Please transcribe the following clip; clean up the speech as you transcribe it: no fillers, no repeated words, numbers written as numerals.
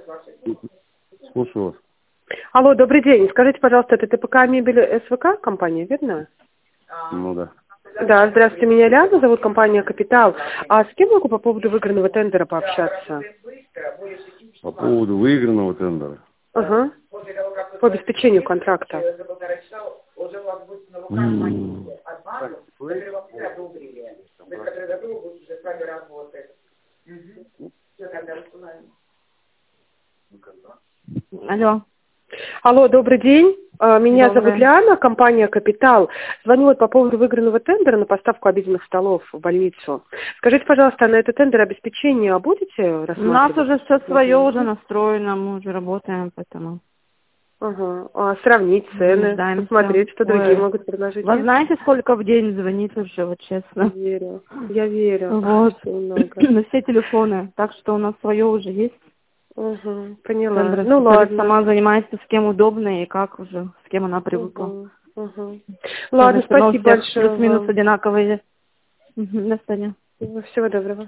Слушаю вас. Алло, добрый день. Скажите, пожалуйста, это ТПК Мебель СВК компания, верно? Ну да. Да, здравствуйте, меня Ляна, зовут компания «Капитал». А с кем могу по поводу выигранного тендера пообщаться? По поводу выигранного тендера. Ага. По обеспечению контракта. Алло. Алло, добрый день. Меня Добрый. зовут Ляна, компания «Капитал». Звоню вот по поводу выигранного тендера на поставку обеденных столов в больницу. Скажите, пожалуйста, на этот тендер обеспечение будете рассматривать? У нас уже все свое уже настроено, мы уже работаем, поэтому. Ага. Сравнить цены, посмотреть, что другие могут предложить. Вы знаете, сколько в день звонит вообще, вот честно? Я верю. Вот. На все телефоны. Так что у нас свое уже есть. Поняла. Сандра, Ну ладно. сама занимается, с кем удобно и как уже, с кем она привыкла. Ладно, спасибо большое. Плюс-минус одинаковые. До свидания. Всего доброго.